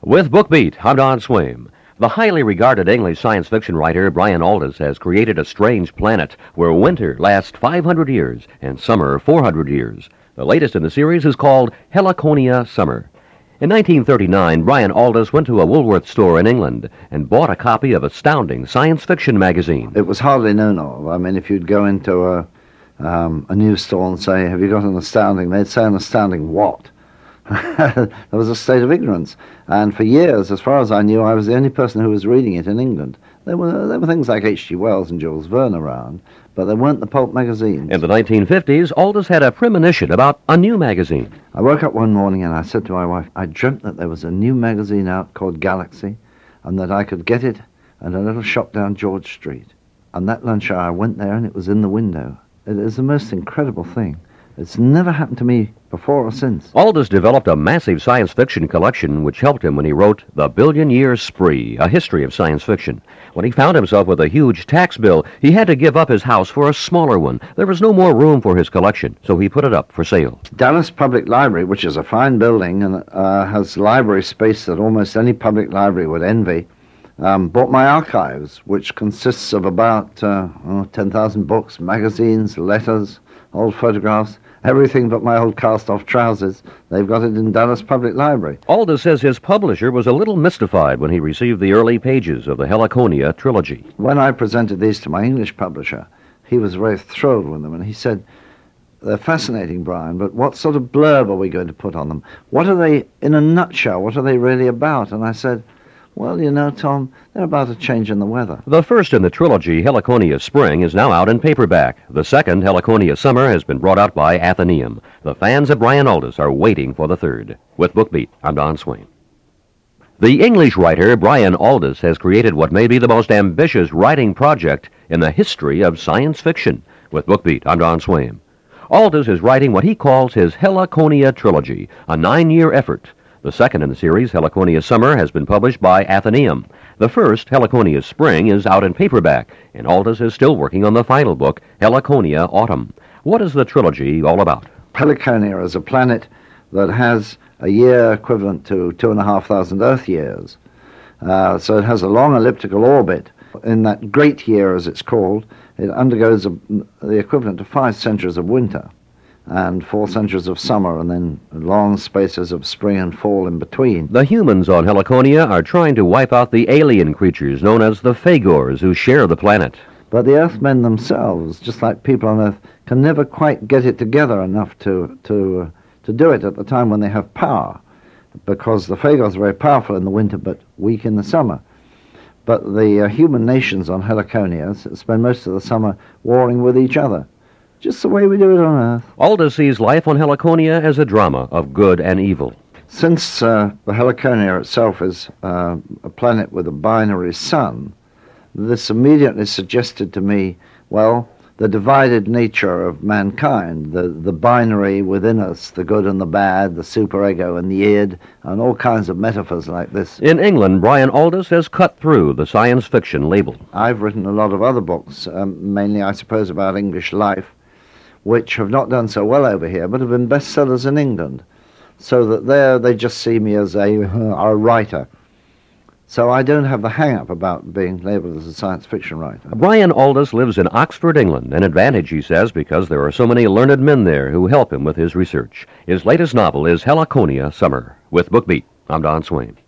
With BookBeat, I'm Don Swaim. The highly regarded English science fiction writer Brian Aldiss has created a strange planet where winter lasts 500 years and summer 400 years. The latest in the series is called Heliconia Summer. In 1939, Brian Aldiss went to a Woolworth store in England and bought a copy of Astounding Science Fiction magazine. It was hardly known of. I mean, if you'd go into a news store and say, have you got an Astounding? They'd say, an Astounding what? There was a state of ignorance. And for years, as far as I knew, I was the only person who was reading it in England. There were things like H.G. Wells and Jules Verne around, but there weren't the pulp magazines. In the 1950s, Aldiss had a premonition about a new magazine. I woke up one morning and I said to my wife, I dreamt that there was a new magazine out called Galaxy, and that I could get it at a little shop down George Street. And that lunch hour I went there and it was in the window. It is the most incredible thing. It's never happened to me before or since. Aldiss developed a massive science fiction collection which helped him when he wrote The Billion Year Spree, a history of science fiction. When he found himself with a huge tax bill, he had to give up his house for a smaller one. There was no more room for his collection, so he put it up for sale. Dallas Public Library, which is a fine building and has library space that almost any public library would envy, bought my archives, which consists of about 10,000 books, magazines, letters, old photographs, everything but my old cast-off trousers. They've got it in Dallas Public Library. Aldiss says his publisher was a little mystified when he received the early pages of the Heliconia trilogy. When I presented these to my English publisher, he was very thrilled with them, and he said, they're fascinating, Brian, but what sort of blurb are we going to put on them? What are they, in a nutshell, what are they really about? And I said, well, you know, Tom, they're about a change in the weather. The first in the trilogy, Heliconia Spring, is now out in paperback. The second, Heliconia Summer, has been brought out by Atheneum. The fans of Brian Aldiss are waiting for the third. With BookBeat, I'm Don Swaim. The English writer Brian Aldiss has created what may be the most ambitious writing project in the history of science fiction. With BookBeat, I'm Don Swaim. Aldiss is writing what he calls his Heliconia trilogy, a 9-year effort. The second in the series, Heliconia Summer, has been published by Atheneum. The first, Heliconia Spring, is out in paperback, and Aldiss is still working on the final book, Heliconia Autumn. What is the trilogy all about? Heliconia is a planet that has a year equivalent to 2,500 Earth years. So it has a long elliptical orbit. In that great year, as it's called, it undergoes the equivalent of 5 centuries of winter and 4 centuries of summer, and then long spaces of spring and fall in between. The humans on Heliconia are trying to wipe out the alien creatures known as the Fagors, who share the planet. But the Earthmen themselves, just like people on Earth, can never quite get it together enough to do it at the time when they have power, because the Fagors are very powerful in the winter but weak in the summer. But the human nations on Heliconia spend most of the summer warring with each other, just the way we do it on Earth. Aldiss sees life on Heliconia as a drama of good and evil. Since the Heliconia itself is a planet with a binary sun, this immediately suggested to me, well, the divided nature of mankind, the binary within us, the good and the bad, the superego and the id, and all kinds of metaphors like this. In England, Brian Aldiss has cut through the science fiction label. I've written a lot of other books, mainly, I suppose, about English life, which have not done so well over here, but have been bestsellers in England, so that there they just see me as a writer. So I don't have the hang-up about being labeled as a science fiction writer. Brian Aldiss lives in Oxford, England, an advantage, he says, because there are so many learned men there who help him with his research. His latest novel is Heliconia Summer. With BookBeat, I'm Don Swaim.